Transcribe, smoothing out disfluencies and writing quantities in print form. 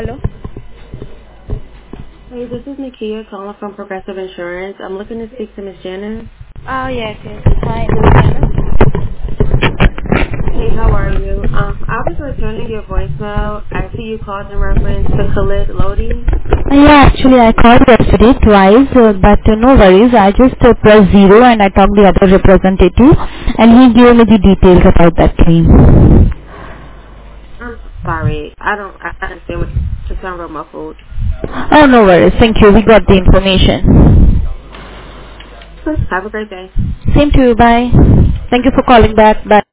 Hello? Hey, this is Nakia calling from Progressive Insurance. I'm looking to speak to Miss Janice. Yes. Hi, this is Anna. Hey, how are you? I was returning your voicemail. I see you called in reference to Khalid Lodi. Yeah, actually I called yesterday twice, but no worries. I just pressed 0 and I talked to the other representative and he gave me the details about that claim. I'm sorry. I understand what you sound real muffled. Oh, no worries. Thank you. We got the information. Have a great day. Same to you. Bye. Thank you for calling back. Bye.